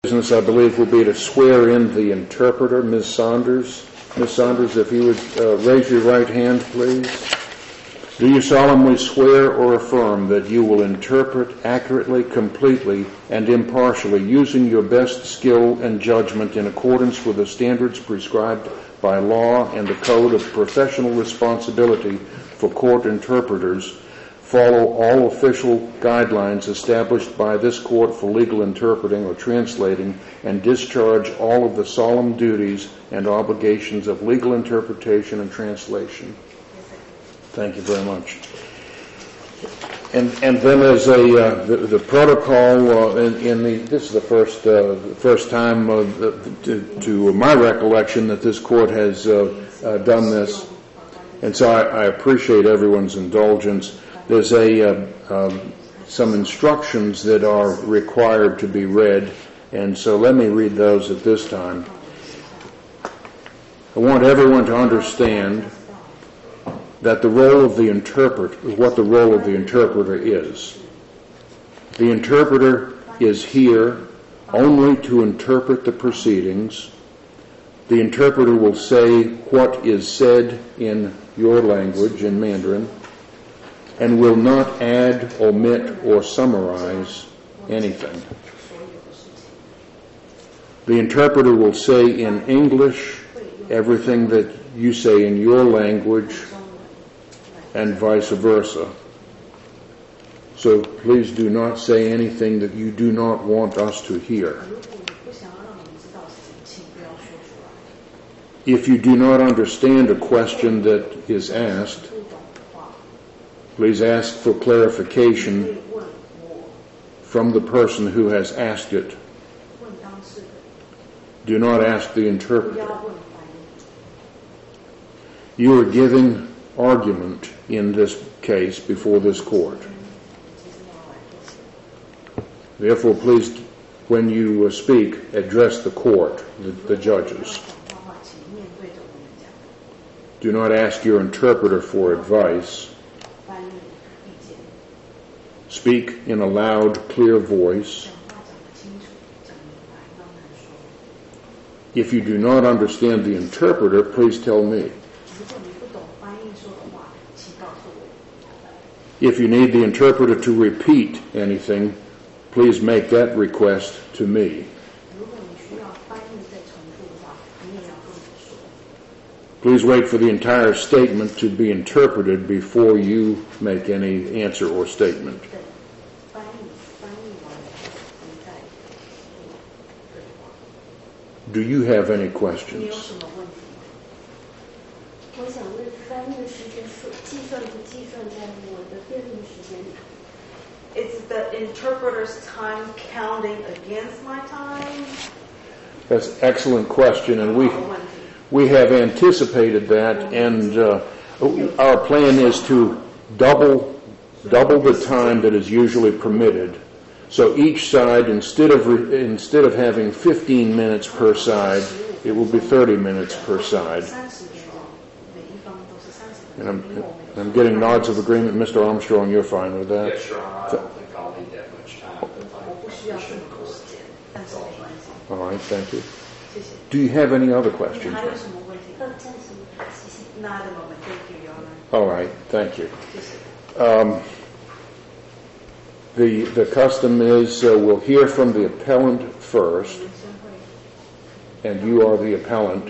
Business, I believe, will be to swear in the interpreter, Ms. Saunders. Ms. Saunders, if you would raise your right hand, please. Do you solemnly swear or affirm that you will interpret accurately, completely, and impartially, using your best skill and judgment in accordance with the standards prescribed by law and the code of professional responsibility for court interpreters, follow all official guidelines established by this court for legal interpreting or translating, and discharge all of the solemn duties and obligations of legal interpretation and translation? Thank you very much. And then as the protocol this is the first time to my recollection that this court has done this, and so I appreciate everyone's indulgence. There's some instructions that are required to be read, and so let me read those at this time. I want everyone to understand that what the role of the interpreter is. The interpreter is here only to interpret the proceedings. The interpreter will say what is said in your language, in Mandarin, and will not add, omit, or summarize anything. The interpreter will say in English everything that you say in your language, and vice versa. So please do not say anything that you do not want us to hear. If you do not understand a question that is asked, please ask for clarification from the person who has asked it. Do not ask the interpreter. You are giving argument in this case before this court. Therefore, please, when you speak, address the court, the judges. Do not ask your interpreter for advice. Speak in a loud, clear voice. If you do not understand the interpreter, please tell me. If you need the interpreter to repeat anything, please make that request to me. Please wait for the entire statement to be interpreted before you make any answer or statement. Do you have any questions? Is the interpreter's time counting against my time? That's an excellent question, and we have anticipated that, and our plan is to double the time that is usually permitted. So each side, instead of having 15 minutes per side, it will be 30 minutes per side. And I'm getting nods of agreement. Mr. Armstrong, you're fine with that? Yes, sure. I don't think I'll need that much time. All right, thank you. Do you have any other questions? Not at the moment. Thank you, Your Honor. All right, thank you. The custom is we'll hear from the appellant first, and you are the appellant.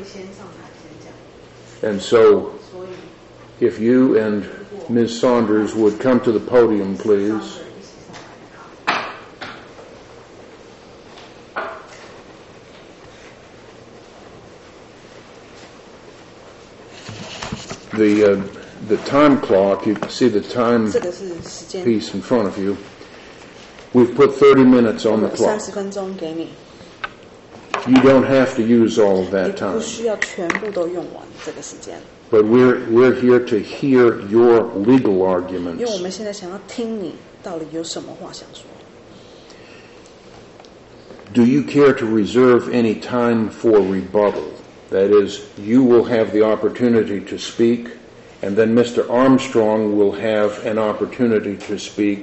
And so if you and Ms. Saunders would come to the podium, please. The time clock, you can see the time piece in front of you. We've put 30 minutes on the clock. You don't have to use all of that time. But we're here to hear your legal arguments. Do you care to reserve any time for rebuttal? That is, you will have the opportunity to speak, and then Mr. Armstrong will have an opportunity to speak,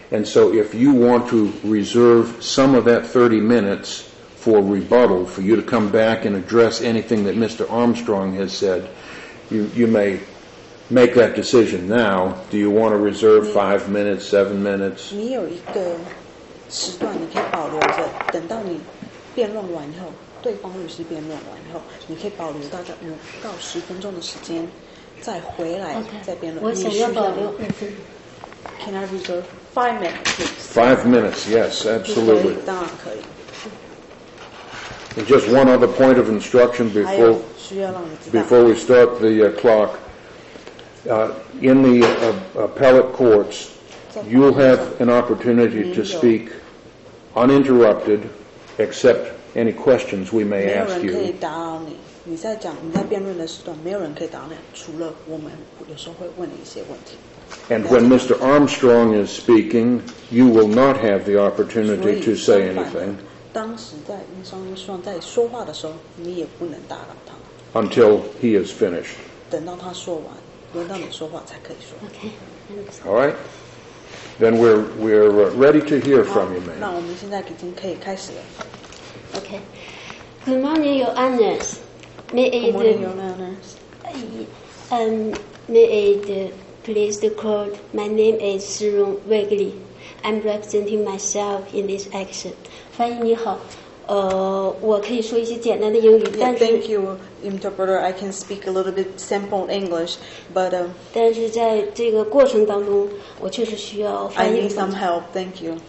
And so if you want to reserve some of that 30 minutes for rebuttal, for you to come back and address anything that Mr. Armstrong has said, you may make that decision now. Do you want to reserve 5 minutes, 7 minutes? 你有一个时段，你可以保留着，等到你辩论完以后，对方律师辩论完以后，你可以保留大概5到10分钟的时间，再回来再辩论。 我想要保留5分。 Can I reserve 5 minutes, please? 5 minutes, yes, 可以 absolutely. 当然可以。 And just one other point of instruction 还有 before 需要让你知道。 before we start the clock. In the appellate courts, you'll have an opportunity to speak uninterrupted, except any questions we 没 may 有 ask 人可以 you. 打扰你。你在辩论的时段，没有人可以打扰你，除了我们有时候会问你一些问题。 And when Mr. Armstrong is speaking, you will not have the opportunity to say 所以相反的 anything 当时在Armstrong在说话的时候，你也不能打扰他， until he is finished. 等到他说完，轮到你说话才可以说。 OK， All right? Then we're ready to hear from you, 那 ma'am. 我们现在已经可以开始了。 OK。Good morning, Your Honors. May Good morning, Your it Honors. may it please the court. My name is Sirong Wegley. I'm representing myself in this action. 翻译你好，我可以说一些简单的英语， Yeah, 但 thank 是 you, interpreter. I can speak a little bit simple English, but 但是在这个过程当中，我确实需要 I 翻译 need 的帮 some 助。 help. Thank you.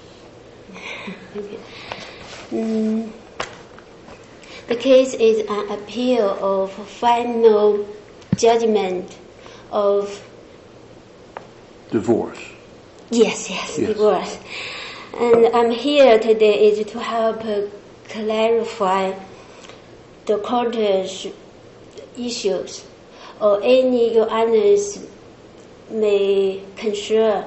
The case is an appeal of final judgment of Divorce. yes, Yes. divorce. And I'm here today is to help clarify the court's issues or any Your Honors may concern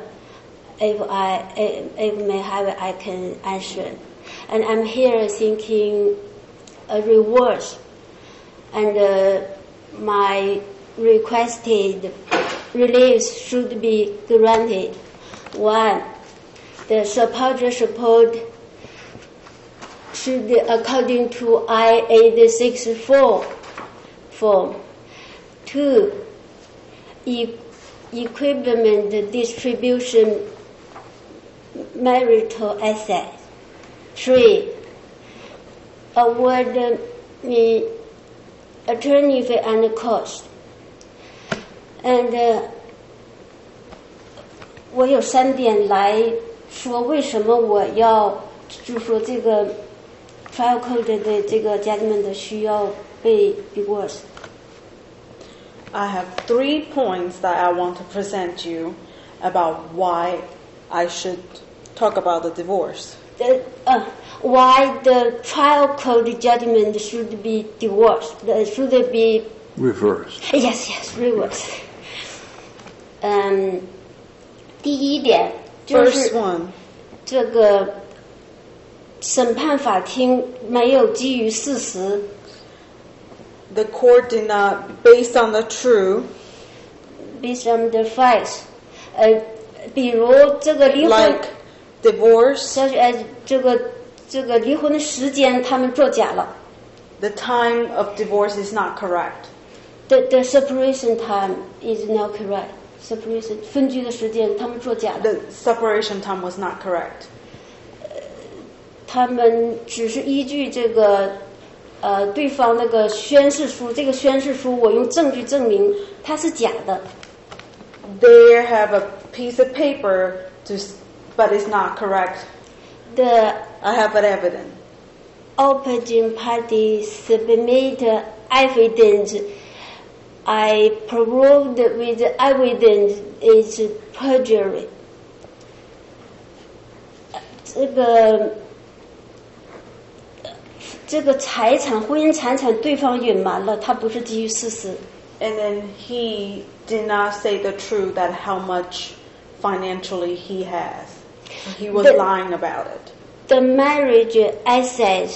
if may have I can answer. And I'm here thinking a reverse, and my requested release should be granted. 1. The supporter support should, according to I-864 form. 2. Equipment distribution marital asset. 3. Award me attorney fee and cost. And 我有3点来说为什么我要就说这个 trial court 的这个 judgment 需要被 divorce。 I have 3 points that I want to present you about why I should talk about the divorce. Why the trial court judgment should be divorced? Should it be Reversed. yes, reverse. 第一点就 First 是 one, 这个审判法庭没有基于事实 the court did not, based on the true, based on the facts，比如这个离婚 like divorce, such as 这个离婚的时间他们作假了 the time of divorce is not correct. the separation time is not correct. Separation 分居的时间他们作假了 The separation time was not correct. 他们只是依据这个对方那个宣誓书，这个宣誓书我用证据证明它是假的。 They have a piece of paper, but it's not correct. The I have an evidence. opposing party submit evidence. I proved with evidence is perjury. 这个财产婚姻财产对方隐瞒了，它不是基于事实。 And then he did not say the truth that how much financially he has. He was lying about it. The marriage assets,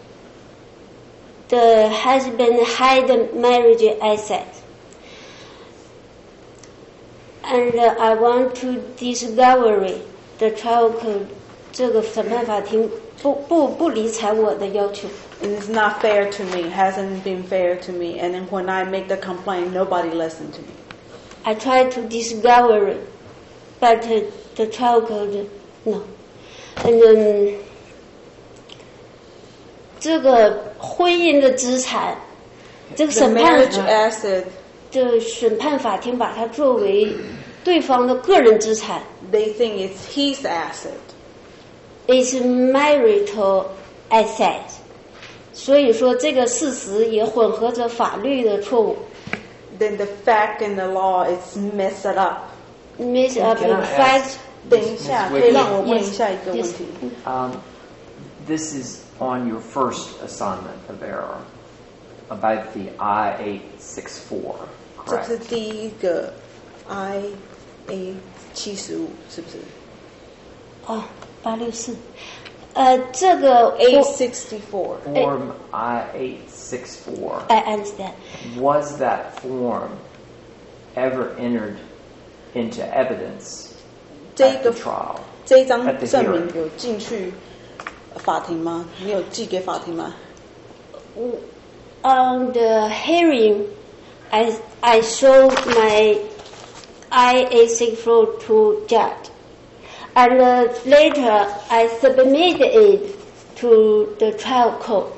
the husband had marriage assets. And I want to discover the trial court 这个审判法庭不理睬我的要求。 And it's not fair to me, hasn't been fair to me. And then when I make the complaint, nobody listened to me. I tried to discover it, but the trial court no. And then 这个婚姻的资产，这个 The 审判 marriage asset, 这审判法庭把它作为对方的个人资产 they think it's his asset. ，is marital asset。所以说这个事实也混合着法律的错误。 Then the fact and the law is messed up. Miss up Can in I fact， ask- 等一下， Miss 可以 Wiggins 让我问一下一个问题。 This is on your first assignment of error about the I-864, 这 correct? 是第一个 IA 75，是不是哦，864，这个 ？864。 Form I-864, I understand。 was that form ever entered into evidence 这 at the 个 trial? 这一张 At the 证明 hearing. 有进去法庭吗？你有寄给法庭吗？ On the hearing, I showed my I-864 to judge, and later I submitted it to the trial court.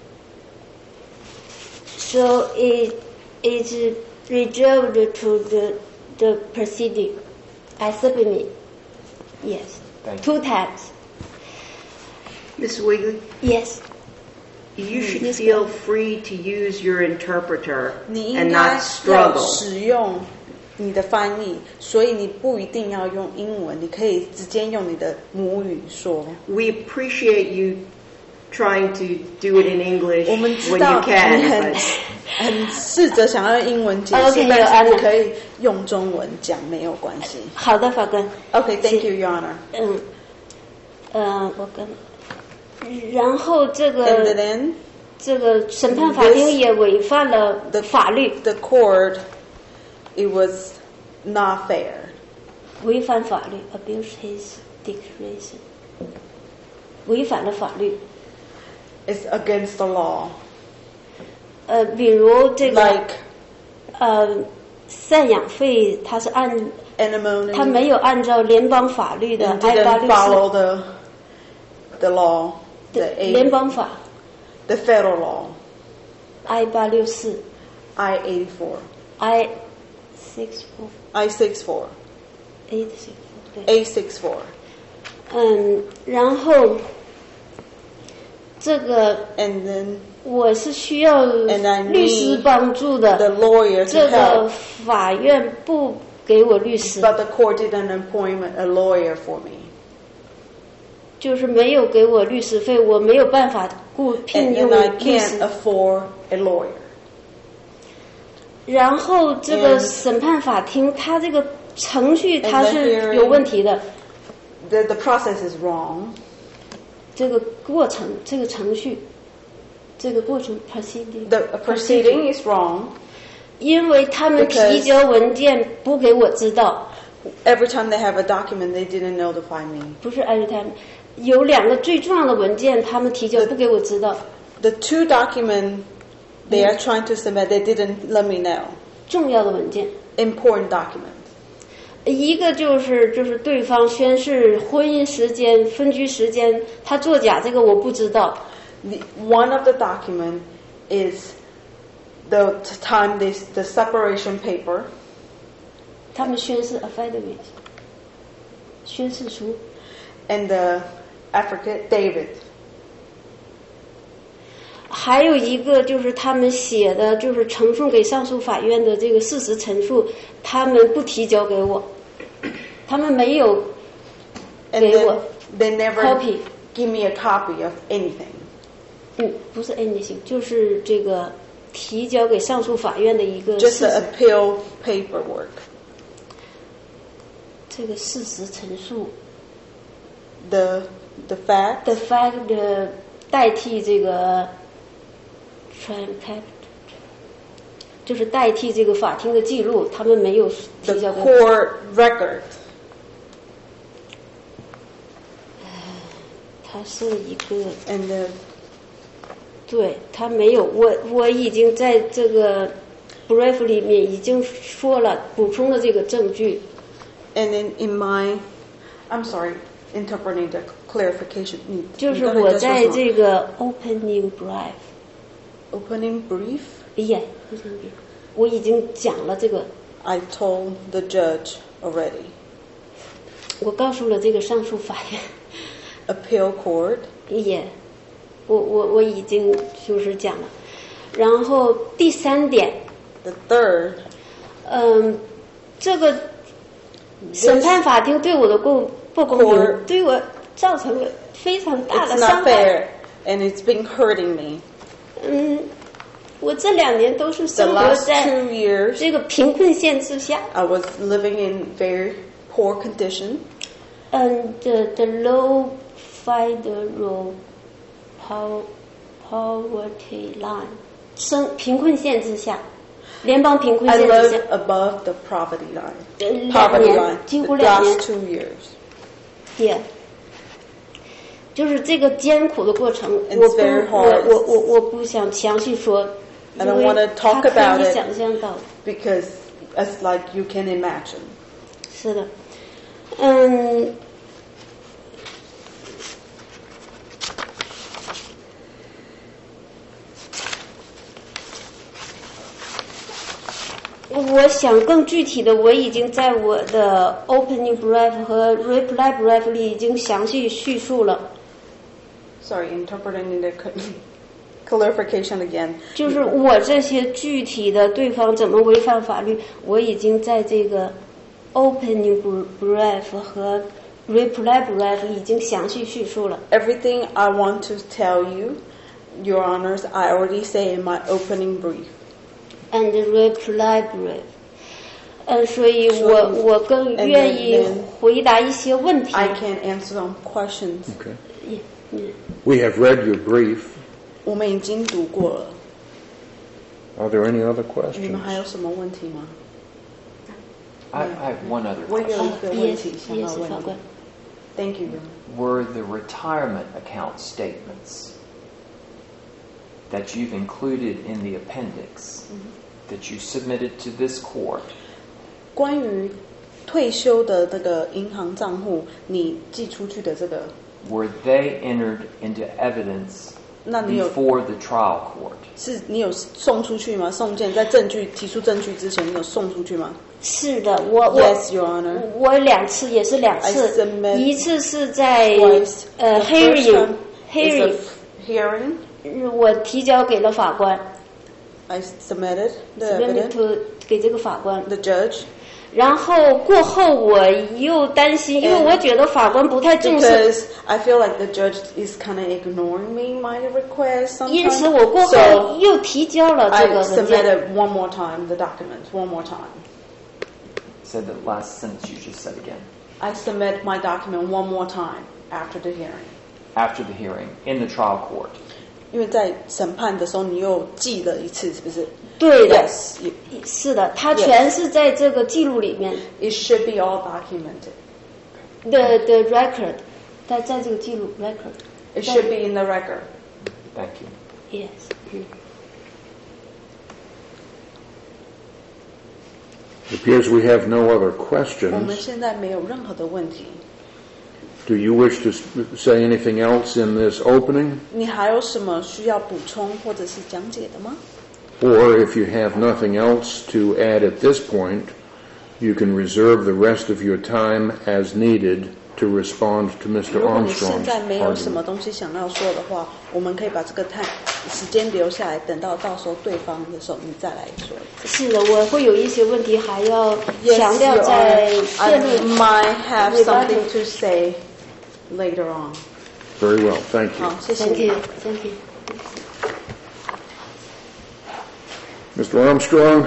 So it is reserved to the proceeding. I submit, yes, Thank you. 2 times, Ms. Wiggly, yes. you should Yes, feel ma'am. free to use your interpreter 你应 and 该 not 要 struggle. 使用你的翻译，所以你不一定要用英文，你可以直接用你的母语说。 We appreciate you trying to do it in English 我们知 when 道 you 你 can. 很试着想要用英文解释 Okay, 但 Your 是你 Honor. 可以用中文讲，没有关系。 好的，法官。 Okay, thank you, Your Honor. 我跟，然后这 And 个 then 这个审判法庭也违反了法律， the court, it was not fair. 违反法律 ，abuse his discretion，违反了法律。 It's against the law. 比如这个 Like 赡养费，他是按 alimony. 他没有按照联邦法律的 and didn't 864 follow the law, 的 the 联邦法 the federal law, I-864 I-84, I-64 I-64, 对。 A-64. 然后这个 And then 我是需要 And I need 律师帮助 the 的， lawyer 这 to 个 help, 法院不给我律师， but the court didn't appoint a lawyer for me. 就是没有给我律师费，我没有办法聘 And 用 then I 律师 can't。afford a lawyer. 然后这个 And- 审判法庭，它这个程序 And 它 the 是 hearing- 有问题的， The process is wrong. 这个过程，这个程序，这个过程 proceeding， The proceeding is wrong. 因为他们 Because- 提交文件不给我知道， Every time they have a document, they didn't notify me. 不是 every time，有2个最重要的文件，他们提交不给我知道， The 2 documents they are trying to submit, they didn't let me know. 重要的文件。 Important documents. 一个就是对方宣誓婚姻时间、分居时间，他作假，这个我不知道。 One of the document is the time the separation paper, 他们宣誓 affidavit， 宣誓书。 and the affidavit David. 还有一个就是他们写的，就是呈送给上诉法院的这个事实陈述，他们不提交给我，他们没有 And 给 then 我 they never copy。 give me a copy of anything. 不是 anything， 就是这个提交给上诉法院的一个 Just 事 the 实， appeal paperwork. 这个事实陈述 The fact, the fact 代替这个 transcript， 就是代替这个法庭的记录，他们没有 the 提交给我。 court record. 它是一个， And 对，它没有，我已经在这个 brief 里面已经说了，补充了这个证据。 in my, I'm sorry, interpreting the clarification. 就是我在这个 opening brief opening brief, 我已经讲了这个， I told the judge already. 我告诉了这个上诉法院， Appeal court. 我已经就是讲了。然后第三点， The third, 这个审判法庭对我的不公平， Court 对我造成了非常大 it's 的伤 not 害。 fair, and it's been hurting me. 我这2年都是 The 生活 last 在 2 years, 这个贫困线之下。 I was living in very poor condition. The low federal poverty line， 贫困线之下，联邦贫困 I 线之 lived 下。 above the poverty line. 2 Poverty 年 line. 几 The 乎2年 last 2 years. ，yeah， 就是这个艰苦的过程， It's very hard. 我不想详细说， I don't 因为 wanna talk 他可 about 以 it. 想象到的。 Because it's like you can imagine. 是的，我想更具体的，我已经在我的 opening brief 和 reply brief 里已经详细叙述了。 Sorry, interpreting the clarification again. 就是我这些具体的对方怎么违反法律，我已经在这个 opening brief 和 reply brief 已经详细叙述了。 Everything I want to tell you, Your Honors, I already say in my opening brief. And reply brief，所以我更愿意 And then 回答一些问题。 I can answer some questions. Okay. We have read your brief. 我们已经读过了， Are there any other 你们还有 questions? 什么问题吗？ I have one other 我有 question. 一个问题想要 Yes, 问法你官。 Thank you. Were the retirement account statements that you've included in the appendix that you submitted to this court, 关于退休的那个银行账户，你寄出去的这个， were they entered into evidence 那你有 before the trial court? 是你有送出去吗？送件在证据提出证据之前，你有送出去吗是的，我 ？Yes, Your Honor. 我2次也是2 I 次， submit 一次是在 Twice. The first time hearing is a hearing. 我提交给了法官 I submitted the ，submit evidence. to 给这个法官。 The judge. 然后过后我又担心，因为我觉得法官不太重视， Because I feel like the judge is kind of ignoring me, my request 因 sometimes. 此我过后 So 又提交了这 I 个文件。 submitted one more time the documents, one more time. Said the last sentence you just said again. I submit my document one more time after the hearing. After the hearing, in the trial court. 因为在审判的时候，你又记了一次，是不是？ 对的 Yes, you- 是的，它全是在这个记录里面 it should be all documented. 的 record，在这个记录 record。 It should be in the record. Thank you. Yes， It appears we have no other 我们 questions. 现在没有任何的问题。 Do you wish to say anything else in this opening? 你还有什么需要补充或者是讲解的吗？ Or if you have nothing else to add at this point, you can reserve the rest of your time as needed to respond to Mr. 如果你现 Armstrong's 在没有什么 argument. 东西想要说的话，我们可以把这个时间留下来，等到时候对方的时候你再来说。 是的，我会有一些问题还要 Yes, 强调 Your 在 Honor. I 辩论。 might have Rebuttal. something to say later on. Very well, thank you. 好，谢谢 Thank 你 you，thank you。 Mr. Armstrong,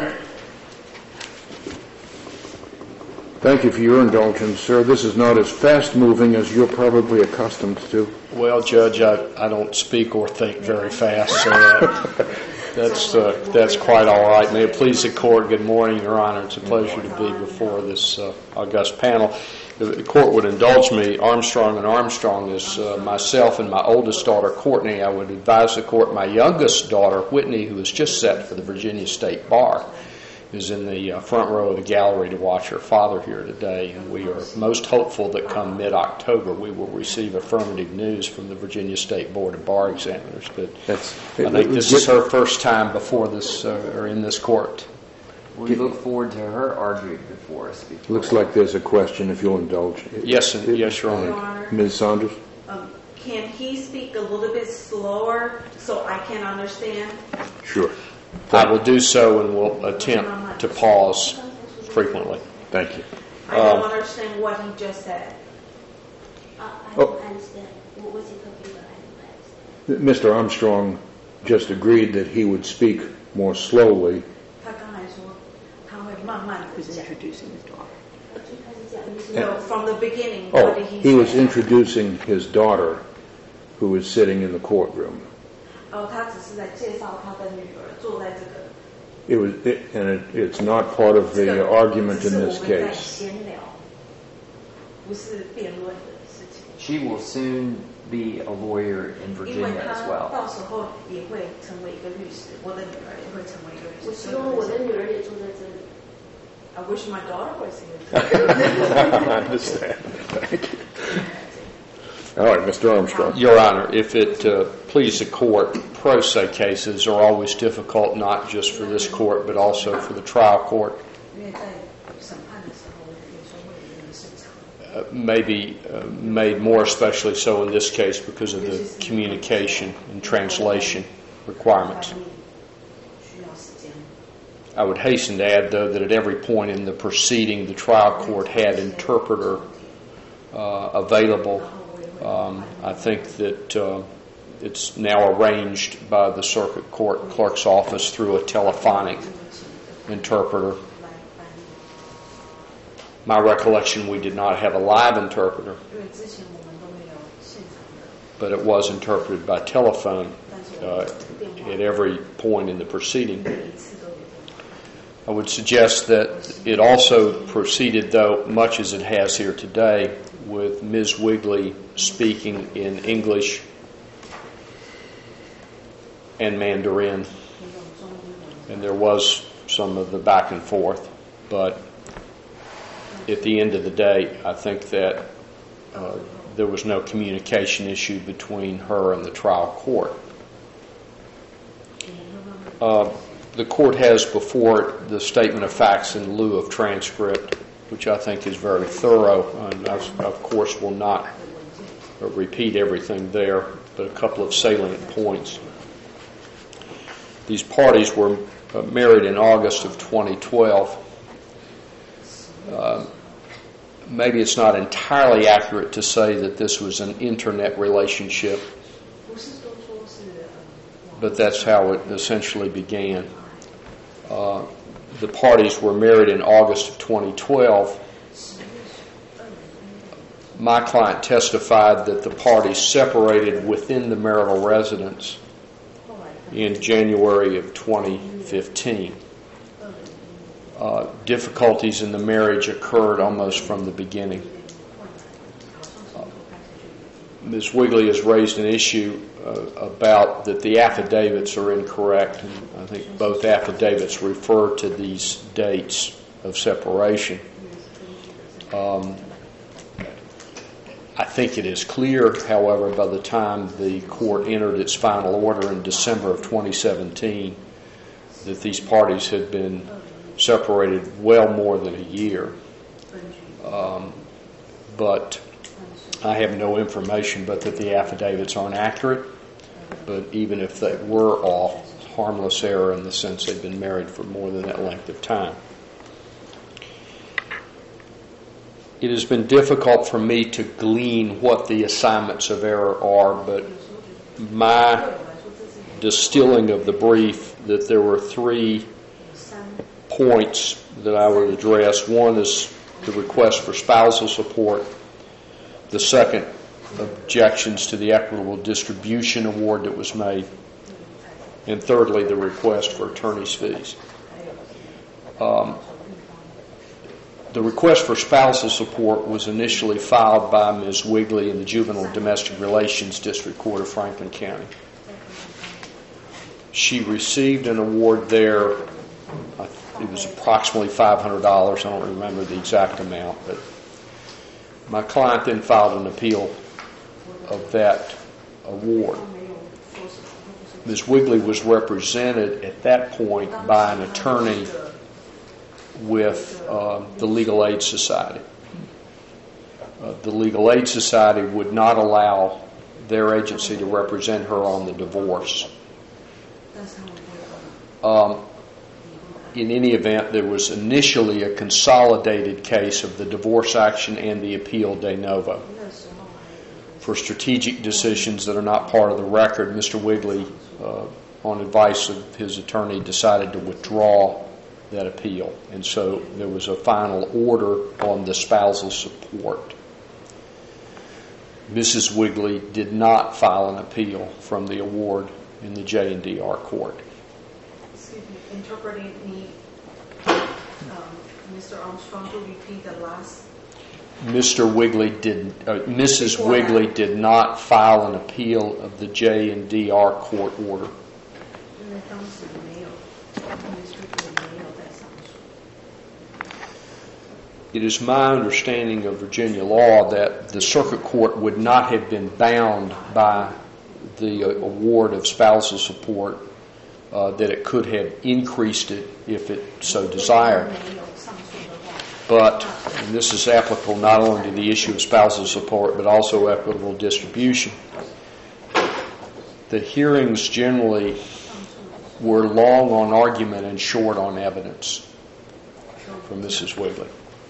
thank you for your indulgence, sir. This is not as fast-moving as you're probably accustomed to. Well, Judge, I don't speak or think very fast, so That's quite all right. May it please the court, good morning, Your Honor. It's a pleasure to be before this august panel. The court would indulge me. Armstrong and Armstrong is myself and my oldest daughter, Courtney. I would advise the court my youngest daughter, Whitney, who is just set for the Virginia State Bar, is in the front row of the gallery to watch her father here today. And we are most hopeful that come mid-October we will receive affirmative news from the Virginia State Board of Bar Examiners. But I think this is her first time before this, or in this court. We look forward to her arguing before us. Looks like there's a question, if you'll indulge. Yes, yes, Your Honor. Your Honor. Ms. Saunders? Can he speak a little bit slower so I can understand? Sure. I will do so and will attempt to pause frequently. Thank you. I don't understand what he just said. I don't understand. What was he talking about? I don't understand. Mr. Armstrong just agreed that he would speak more slowly. 他刚才说他会慢慢地 Who's 讲。 introducing his daughter? So from the beginning, Oh, what did he say? he was introducing his daughter, who was sitting in the courtroom. 他只是在介绍他的女儿坐在这个。 It's not part of the argument in this 只是我们在 case. 闲聊，不是辩论的事情。 She will soon be a lawyer in 因为 Virginia 他 as well. 到时候也会成为一个律师，我的女儿也会成为一个律师。 我希望我的女儿也住在这里。 I wish my daughter was here. I understand. Thank you. All right, Mr. Armstrong. Your Honor, if it please the court, pro se cases are always difficult, not just for this court, but also for the trial court. 因为在审判的时候，有时候会有人审查。 Maybe made more especially so in this case because of the communication and translation requirements. 需要时间。 I would hasten to add, though, that at every point in the proceeding, the trial court had interpreter available. I think that it's now arranged by the circuit court clerk's office through a telephonic interpreter. My recollection, we did not have a live interpreter, 因为之前我们都没有现场的， but it was interpreted by telephone 但是我们电话 at every point in the proceeding. 每一次都有电话。 I would suggest that it also proceeded, though, much as it has here today, with Ms. Wigley speaking in English and Mandarin. And there was some of the back and forth, but at the end of the day, I think that there was no communication issue between her and the trial court. The court has before it the statement of facts in lieu of transcript, which I think is very thorough, and I, of course, will not repeat everything there, but a couple of salient points. These parties were married in August of 2012. Maybe it's not entirely accurate to say that this was an internet relationship, but that's how it essentially began. The parties were married in August of 2012. My client testified that the parties separated within the marital residence in January of 2015. Difficulties in the marriage occurred almost from the beginning. Ms. Wigley has raised an issue about that the affidavits are incorrect, and I think both affidavits refer to these dates of separation. I think it is clear, however, by the time the court entered its final order in December of 2017 that these parties had been separated well more than a year. But I have no information but that the affidavits aren't accurate. But even if they were off, harmless error in the sense they've been married for more than that length of time. It has been difficult for me to glean what the assignments of error are, but my distilling of the brief that there were 3 points that I would address. One is the request for spousal support. The second, objections to the equitable distribution award that was made. And thirdly, the request for attorney's fees. The request for spousal support was initially filed by Ms. Wigley in the Juvenile Domestic Relations District Court of Franklin County. She received an award there. It was approximately $500. I don't remember the exact amount, but my client then filed an appeal of that award. Ms. Wigley was represented at that point by an attorney with the Legal Aid Society. The Legal Aid Society would not allow their agency to represent her on the divorce. In any event, there was initially a consolidated case of the divorce action and the appeal de novo. For strategic decisions that are not part of the record, Mr. Wigley, on advice of his attorney, decided to withdraw that appeal. And so there was a final order on the spousal support. Mrs. Wigley did not file an appeal from the award in the J&DR court. Excuse me, interpreting me, Mr. Armstrong, to repeat the last. Mrs. Wigley did not file an appeal of the J&DR court order. It is my understanding of Virginia law that the circuit court would not have been bound by the award of spousal support, that it could have increased it if it so desired. But, and this is applicable not only to the issue of spousal support, but also equitable distribution, the hearings generally were long on argument and short on evidence from Mrs. Wigley.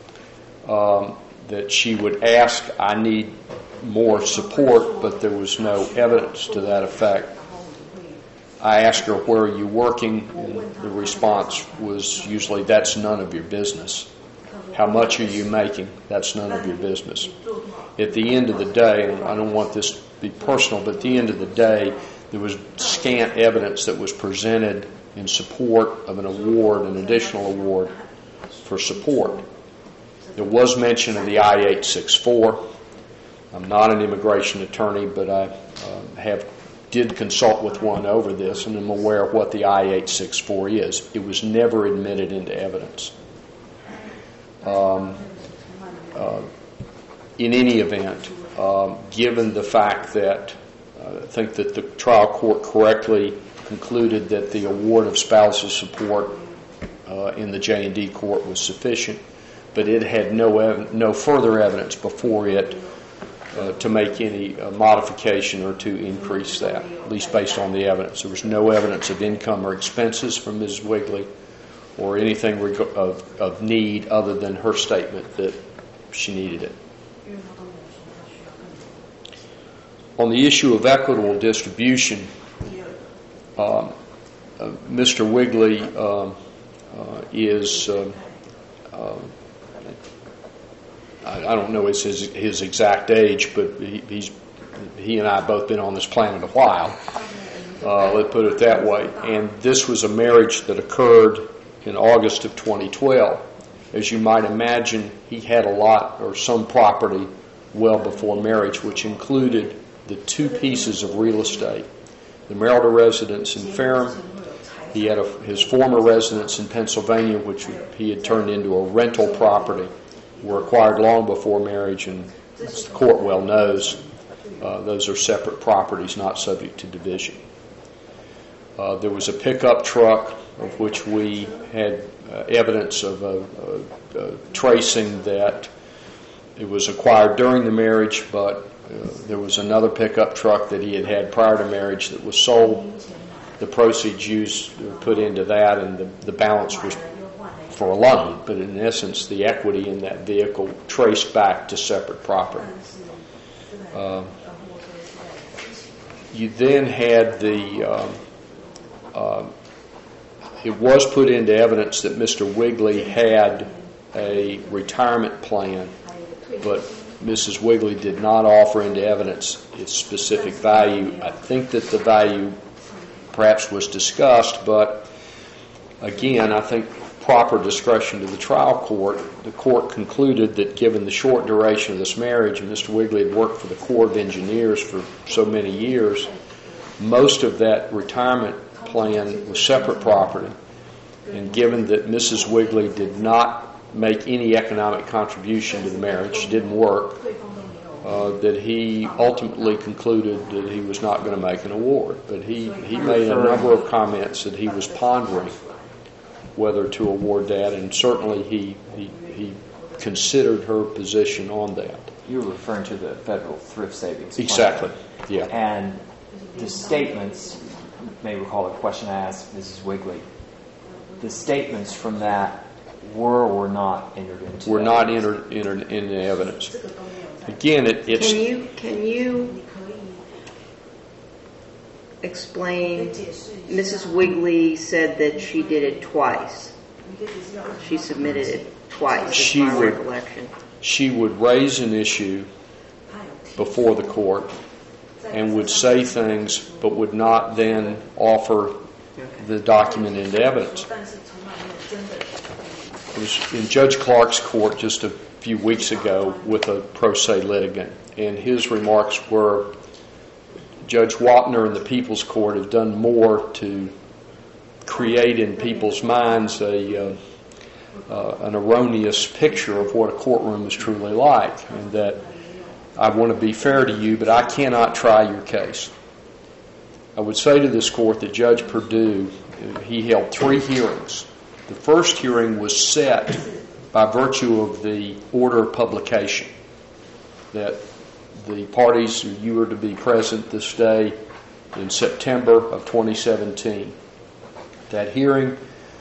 That she would ask, I need more support, but there was no evidence to that effect. I asked her, where are you working? And the response was usually, that's none of your business. How much are you making? That's none of your business. At the end of the day, and I don't want this to be personal, but at the end of the day, there was scant evidence that was presented in support of an award, an additional award for support. There was mention of the I-864. I'm not an immigration attorney, but I did consult with one over this, and I'm aware of what the I-864 is. It was never admitted into evidence. In any event, given the fact that I think that the trial court correctly concluded that the award of spousal support in the J&D court was sufficient, but it had no further evidence before it to make any modification or to increase that, at least based on the evidence. There was no evidence of income or expenses from Ms. Wigley or anything of need other than her statement that she needed it. On the issue of equitable distribution, Mr. Wigley is, I don't know his exact age, but he and I have both been on this planet a while, let's put it that way. And this was a marriage that occurred in August of 2012. As you might imagine, he had a lot or some property well before marriage, which included the two pieces of real estate, the marital residence in Ferrum. He had his former residence in Pennsylvania, which he had turned into a rental property, were acquired long before marriage, and as the court well knows, those are separate properties not subject to division. There was a pickup truck of which we had evidence of tracing that it was acquired during the marriage, but there was another pickup truck that he had prior to marriage that was sold. The proceeds used were put into that, and the balance was for a loan, but in essence the equity in that vehicle traced back to separate property. You then had it was put into evidence that Mr. Wigley had a retirement plan, but Mrs. Wigley did not offer into evidence its specific value. I think that the value perhaps was discussed, but again, I think proper discretion to the trial court. The court concluded that given the short duration of this marriage, and Mr. Wigley had worked for the Corps of Engineers for so many years, most of that retirement plan was separate property, and given that Mrs. Wigley did not make any economic contribution to the marriage, she didn't work, that he ultimately concluded that he was not going to make an award. But he made a number of comments that he was pondering whether to award that, and certainly he considered her position on that. You're referring to the Federal Thrift Savings Plan. Exactly, yeah. And the statements, you may recall a question I asked Mrs. Wigley, the statements from that were or were not entered into Were not evidence. entered into evidence. Again, it's... Can you explain? Mrs. Wigley said that she did it twice. She submitted it twice, is my recollection. She would raise an issue before the court and would say things, but would not then offer the document into evidence. I was in Judge Clark's court just a few weeks ago with a pro se litigant, and his remarks were, Judge Wapner and the People's Court have done more to create in people's minds an erroneous picture of what a courtroom is truly like, and that I want to be fair to you, but I cannot try your case. I would say to this court that Judge Perdue, he held 3 hearings. The first hearing was set by virtue of the order of publication, that the parties, you were to be present this day in September of 2017. That hearing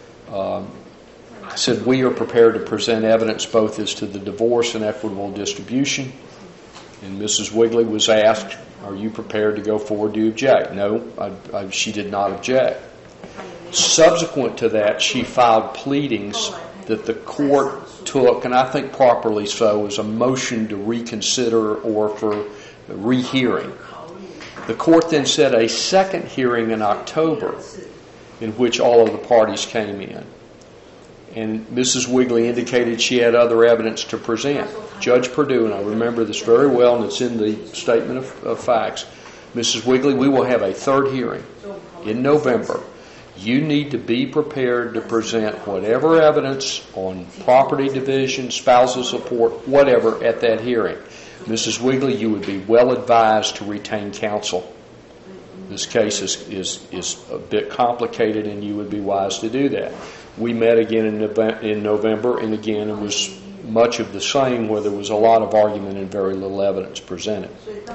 said we are prepared to present evidence both as to the divorce and equitable distribution. And Mrs. Wigley was asked, are you prepared to go forward? Do you object? No, she did not object. Subsequent to that, she filed pleadings that the court took, and I think properly so, as a motion to reconsider or for rehearing. The court then set a second hearing in October in which all of the parties came in. And Mrs. Wigley indicated she had other evidence to present. Judge Perdue, and I remember this very well, and it's in the statement of facts, Mrs. Wigley, we will have a third hearing in November. You need to be prepared to present whatever evidence on property division, spousal support, whatever, at that hearing. Mrs. Wigley, you would be well advised to retain counsel. This case is a bit complicated, and you would be wise to do that. We met again in November, and again it was much of the same, where there was a lot of argument and very little evidence presented.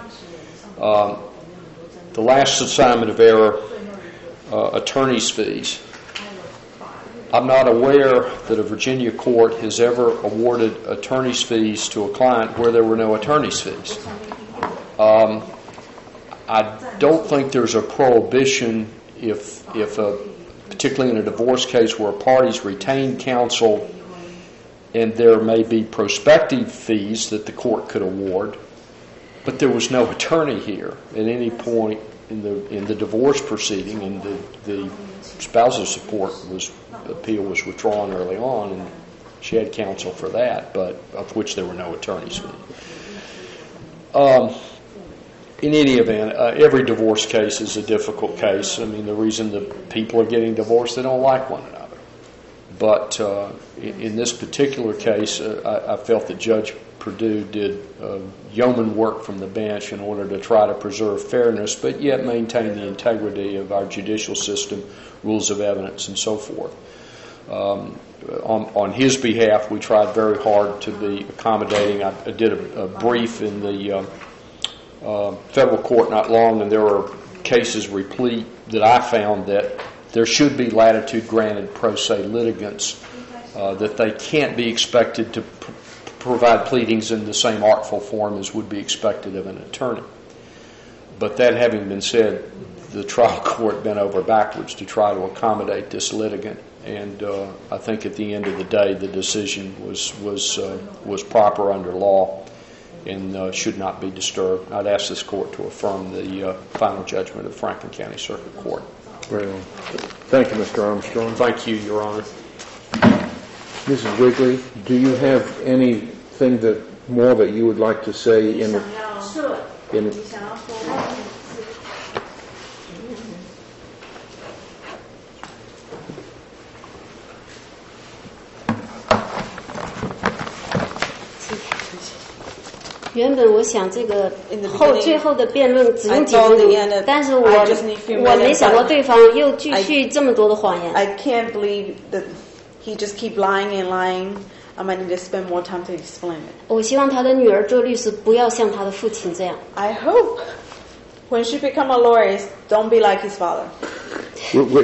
The last assignment of error, attorney's fees. I'm not aware that a Virginia court has ever awarded attorney's fees to a client where there were no attorney's fees. I don't think there's a prohibition if particularly in a divorce case where parties retain counsel and there may be prospective fees that the court could award, but there was no attorney here at any point in the divorce proceeding, and the spousal support appeal was withdrawn early on, and she had counsel for that, but of which there were no attorneys fees. In any event, every divorce case is a difficult case. I mean, the reason that people are getting divorced, they don't like one another. But in this particular case, I felt that Judge Perdue did yeoman work from the bench in order to try to preserve fairness, but yet maintain the integrity of our judicial system, rules of evidence, and so forth. On his behalf, we tried very hard to be accommodating. I did a brief in the federal court not long, and there were cases replete that I found that there should be latitude granted pro se litigants, that they can't be expected to provide pleadings in the same artful form as would be expected of an attorney. But that having been said, the trial court bent over backwards to try to accommodate this litigant, and I think at the end of the day the decision was proper under law and should not be disturbed. I'd ask this court to affirm the final judgment of Franklin County Circuit Court. Very well. Thank you, Mr. Armstrong. Thank you, Your Honor. Mrs. Wigley, do you have anything more that you would like to say in 原本我想这个 In the beginning, 最后的辩论只用几 I 分 thought the 钟 end of-， 但是 I just need few 我没 minutes, 想到 but 对方又继续这么多的谎言。 I can't believe that he just keep lying and lying. I might need to spend more time to explain it. 我希望他的女儿做律师不要像他的父亲这样。 I hope when she become a lawyer, don't be like his father. wait.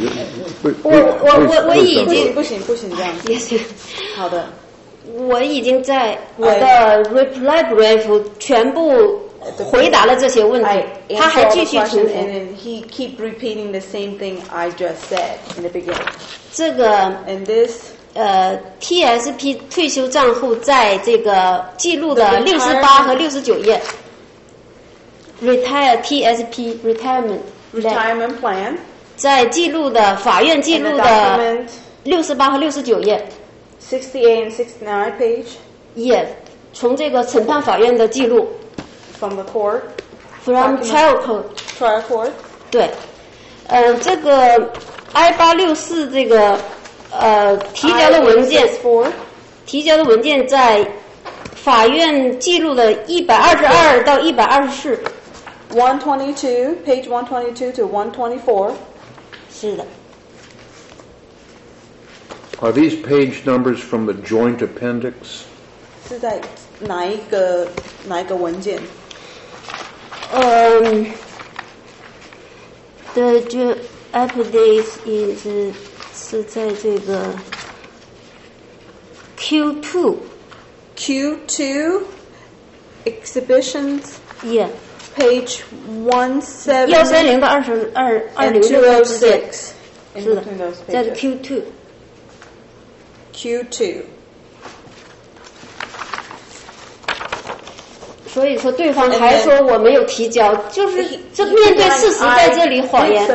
我已经不行这样子。 也行。 好的。 我已经在我的 reply brief 全部回答了这些问题，他还继续重复。 And then he keep repeating the same thing I just said in the beginning. 这个 And this TSP 退休账户在这个记录的68和69页 ，retire TSP retirement plan 在记录的法院记录的68和69页。 68 and 69 page. 也从这个审判法院的记录 from the court. From trial court. Trial court. 对，这个 I-864这个提交的文件在法院记录的122到124。 122 page 122 to 124. 是的。 Are these page numbers from the joint appendix? 是在哪一个文件？ The joint appendix 是在这个 Q2 exhibitions. Yeah. Page 130 130到20206之间。是的，在 Q2。 Q2. 所以说对方还说我没有提交，就是这面对事实在这里谎言。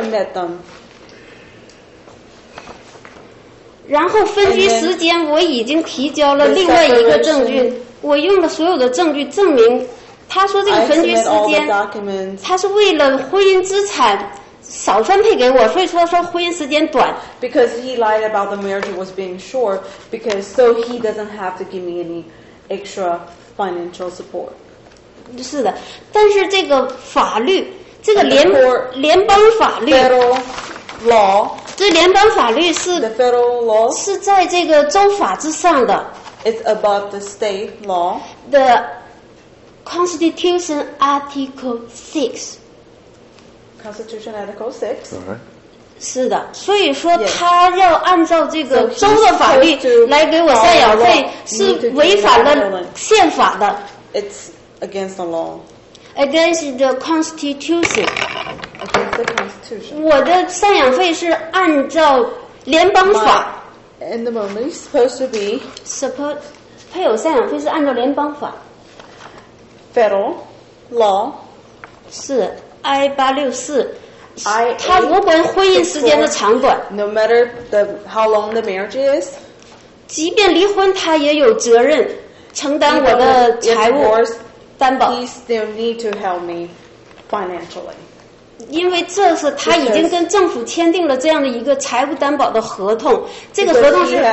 然后分居时间我已经提交了另外一个证据，我用了所有的证据证明，他说这个分居时间，他是为了婚姻资产少分配给我，所以说婚姻时间短。 Because he lied about the marriage was being short, because so he doesn't have to give me any extra financial support. 是的，但是这个法律，这个联邦法律 ，Federal law， 这联邦法律是 the federal law 是在这个州法之上的。 It's above the state law. The Constitution Article 6。 Constitution Article 6. 是的，所以说他要按照这个州的法律来给我赡养费，是违反了宪法的。 It's against the law. Against the Constitution. Against the Constitution. 我的赡养费是按照联邦法。 And the money is supposed to be. 配偶赡养费是按照联邦法。 Federal law. 是 I-864。 他无关婚姻时间的长短。 No matter how long the marriage is. 即便离婚，他也有责任承担我的财务担保。 He still need to help me financially. 因为这是他已经跟政府签订了这样的一个财务担保的合同，这个合同是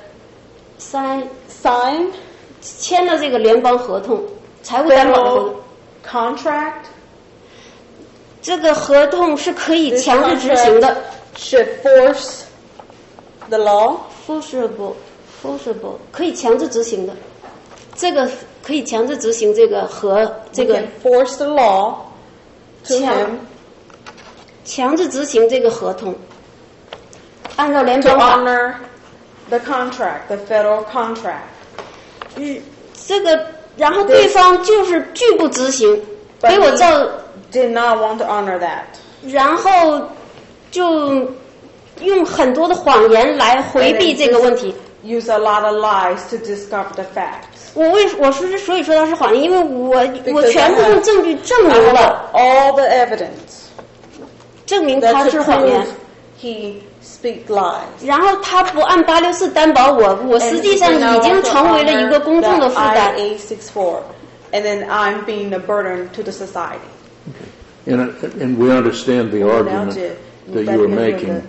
sign 签了这个联邦合同，财务担保的合同 contract。 这个合同是可以强制执行的。 Should force the law. Forcible 可以强制执行的。这个可以强制执行这个和这个。 We can force the law to him. 强制执行这个合同，按照联邦法。 To honor the contract, the federal contract. 这个，然后对方就是拒不执行，给我照。 Did not want to honor that. 然后就用很多的谎言来回避这个问题。 Use a lot of lies to discover the facts. 我所以说它是谎言，因为我全部用证据证明了 all the evidence. 证明他是谎言。 He speak lies. 然后他不按864担保我实际上已经成为了一个公众的负担。 IA64, and then I'm being a burden to the society. And we understand the argument that you are making.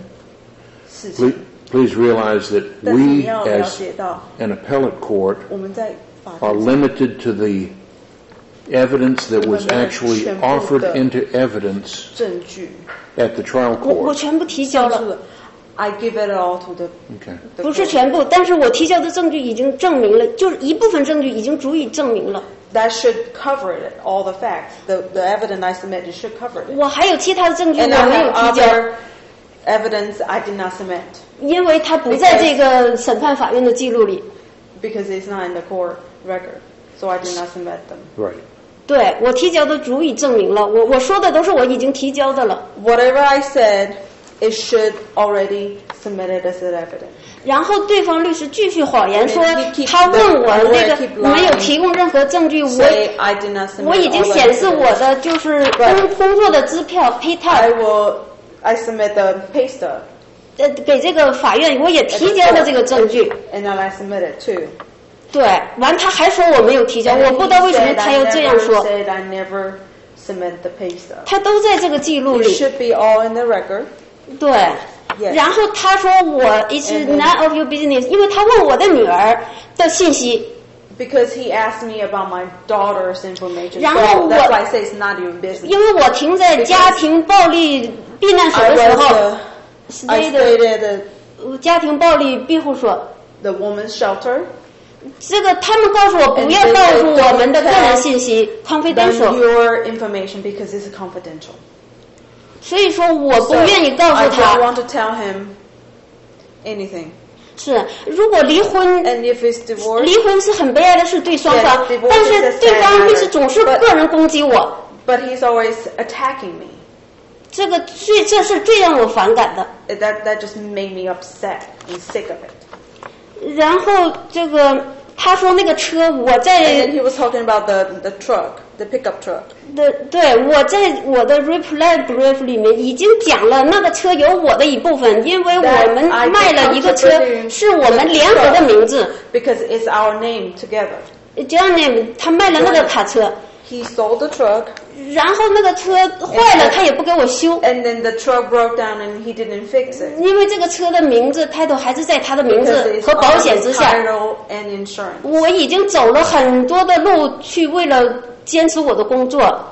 Please realize that we, as an appellate court, are limited to the evidence that was actually offered into evidence at the trial 我 court. 全部提交了。 I give it all to the. Okay. 不是全部，但是我提交的证据已经证明了，就是一部分证据已经足以证明了。 That should cover it, all the facts. The evidence I submitted should cover it. 我还有其他的证据我 And I 没有 have 提交， other evidence I did not submit 因为它不在这个审判法院的记录里。 because it's not in the court record, so I did not submit them. Right. 对，我提交的足以证明了，我说的都是我已经提交的了。 Whatever I said, it should already submitted as an evidence. 然后对方律师继续谎言说 And he keep 他问我 the- 那个 keep lying. 没有提供任何证据， Say I did not submit. 我已经 all the 显示 evidence. 我的就是工作的支票 pay I submit the pay stub, 给这个法院，我也提交了这个证据。 and then I submit it too. 对，完他还说我没有提交， And 我不知道为什么 he said 他要这样 I 说。 said I never submit the pay stub. 他都在这个记录 It 里。 should be all in the record. 对。 Yes. 然后他说我 it's And then- none of your business， 因为他问我的女儿的信息。 Because he asked me about my daughter's information. 然 So 后 that's 我 why I say it's not your business. 因为我停在家庭暴力避难所 I 的时 was 候 I ，stay 的 stayed at 家庭暴力庇护所。 the woman's shelter. 这个他们告诉我不要 And then 告诉 they 我们的个人信息 Then ，confidential。 your information because it's confidential. 所以说我不 So 愿意告 I 诉 don't 他。 want to tell him anything. 是，如果离婚， And if it's divorce, 离婚是很悲哀的事，对双方 Yes,。divorce 但是 is a 对方 sad 律师总是 matter, 个人攻击我， but he's always attacking me. 这是最让我反感的。 That just made me upset and sick of it. 然后这个他说那个车我 And 在 then he was talking about the truck, the pickup truck. 对我在我的 reply brief 里面已经讲了那个车有我的一部分，因为我们 That I 卖了一个车 contributed 是我们联合的名字。 Because it's our name together. John name 他卖了那个卡车， He sold the truck, 然后那个车坏了他也不给我修， and then the truck broke down and he didn't fix it. 因为这个车的名字 title 还是在他的名 Because 字 it's 和保险 on 之 his 下。 title and insurance. 我已经走了很多的路去为了坚持我的工作，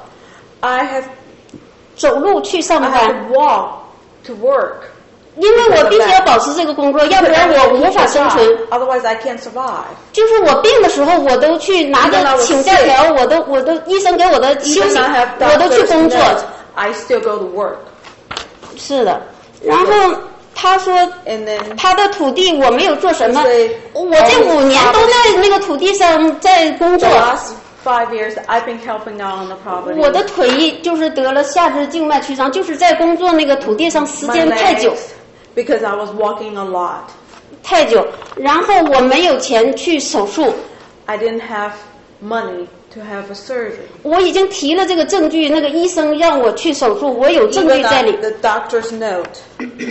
I have 走路去上 I 班。 have to walk to work. 因为我必须要保持这个工作，要不然我无法生存。 Otherwise, I can't survive. 就是我病的时候，我都去拿着请假条，我都医生给我的休 Even 息， I have 我都去 doctor's 工作。 note, I still go to work. 是的，然后他说 And then 他的土地我没有做什么， 对我这5年都在那个土地上在工 the 作。 last 5 years, I've been helping out on the property. 我的腿就是得了下肢静脉曲张，就是在工作那个土地上时 My 间太久 legs, because I was walking a lot. 太久，然后我没有钱去手术。 I didn't have money to have a surgery. 我已经提了这个证据，那个医生让我去手术，我有证据 Even 在里， the doctor's note,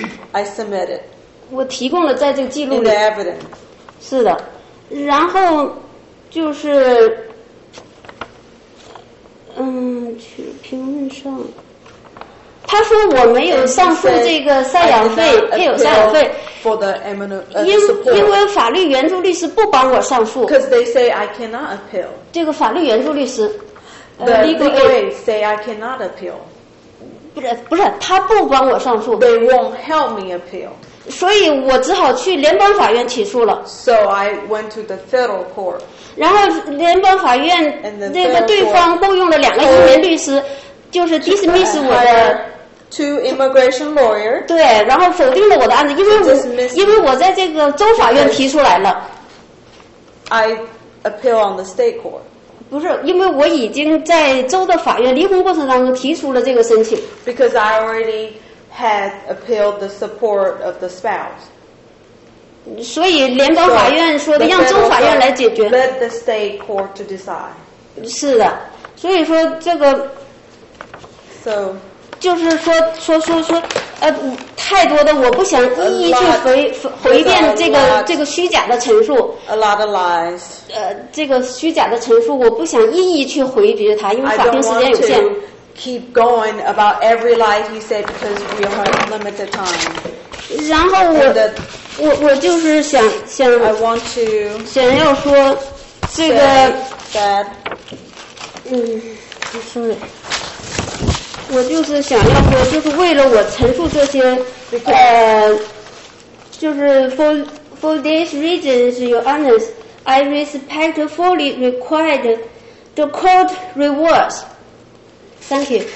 I submitted 我提供了在这个记录 in 里 the。evidence. 是的，然后就是，去评论上，他说我没有上诉这个赡养费 I did not 配偶赡养 appeal 费， for the 因 support 为法律援助律师不帮我上诉， because they say I cannot appeal. 这个法律援助律师， The legal legal aid aid say I cannot appeal. 不是他不帮我上诉， They won't help me appeal. 所以我只好去联邦法院起诉了。 So I went to the federal court. 然后联邦法院 And the 那个对方雇佣了2个移民律师，就是 dismiss 我 hired 的。 2 immigration lawyers. 对，然后否定了我的案子，因为我在这个州法院提出来了， I appeal on the state court 不是因为我已经在州的法院离婚过程当中提出了这个申请， because I already had appealed the support of the spouse. 所以联邦 So 法院说 the 的让州 federal 法院来 court 解决。 let the state court to decide. 是的，所以说这个 So 就是说，太多的我不想一一去回遍这个虚假的陈述。 A lot of lies. 这个虚假的陈述，我不想一一去回绝它，因为 I 法 don't 定时间 want 有限。 to keep going about every lie he said because we have limited time. 然后我就是想 I want to 想要说这个 say that ，sorry， 我就是想要说，就是为了我陈述这些，就是 for these reasons, Your Honor, I respectfully request the court reverse. Thank you.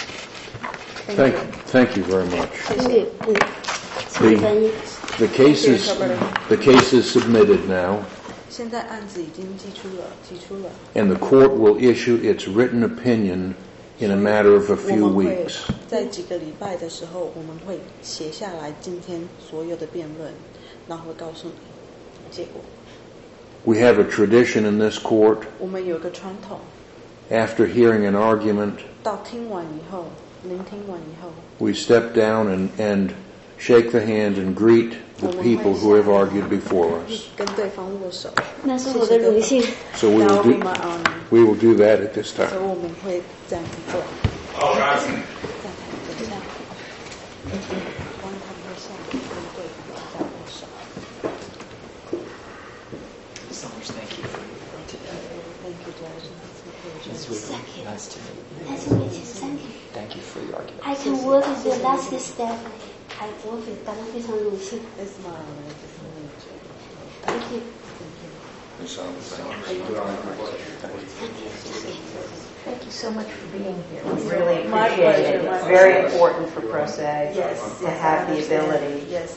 Thank you very much. Thank you. 请翻译。 The case is submitted now, 现在案子已经提出了 and the court will issue its written opinion in a matter of a 我 few 们会 weeks. 在几个礼拜的时候，我们会写下来今天所有的辩论，然后会告诉你结果。 We have a tradition in this court, 我们有个传统， after hearing an argument, 到听完以后，聆听完以后， we step down and shake the hand and greet the people who have argued before us. 跟对方握手。 那是我的荣幸。 So we That will will be do, my honor. we will do that at this 所以 time. 我们会这样子做。 All right. 站台等一下，帮他们会下跟对方这样握手。 Summers, thank you for your work today. Thank you, Judge. Ms. Wiggly, nice to meet you. Nice to meet you. Thank you. Thank you for your argument. I can work with the last step. 我感到非常荣幸。 It's my honor to meet you. Thank you. Thank you so much for being here. We really My appreciate pleasure, it. my It's very pleasure. important for Pro Se Yes, to have the ability yes.